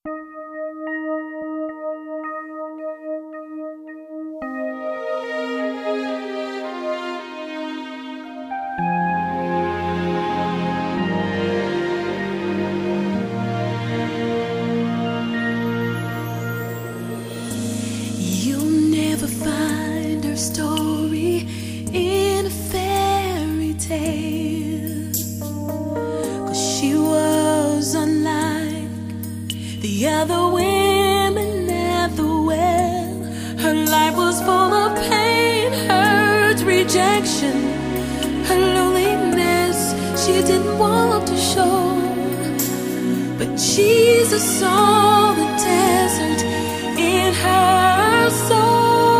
Story in a fairy tale, 'cause she was unlike the other women at the well. Her life was full of pain, hurt, rejection, her loneliness she didn't want to show. But Jesus saw the desert in her soul.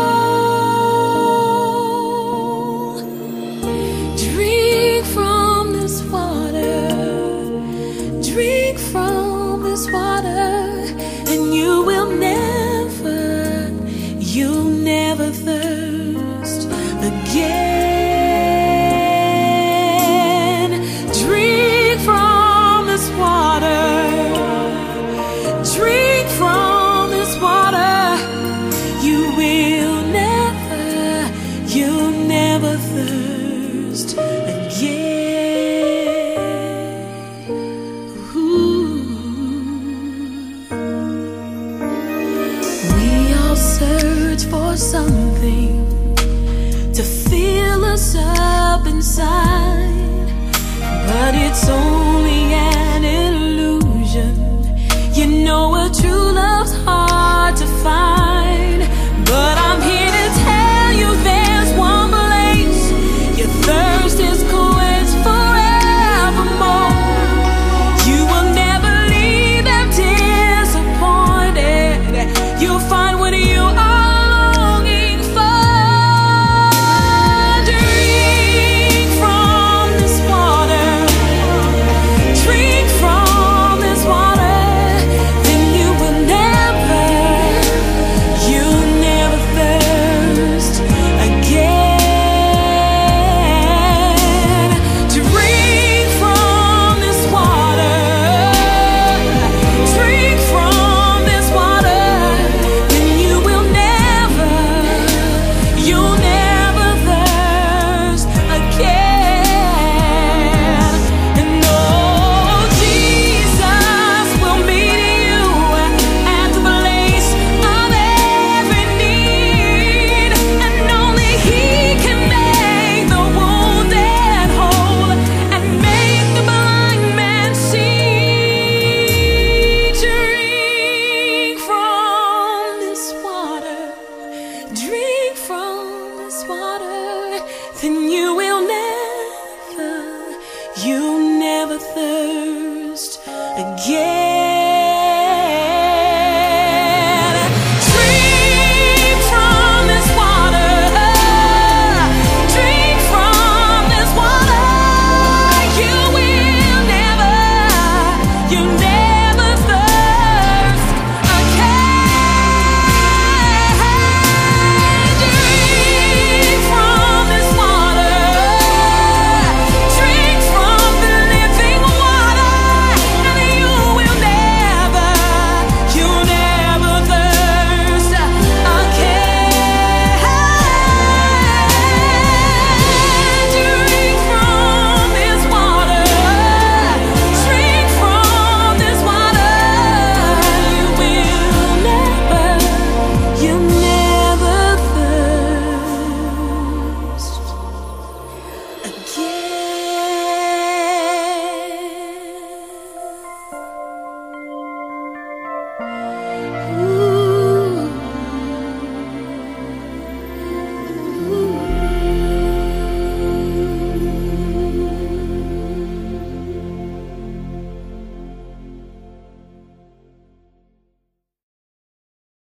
Water, and you'll never thirst again. Drink from this water, drink from this water. You'll never thirst again. Search for something to fill us up inside, but it's only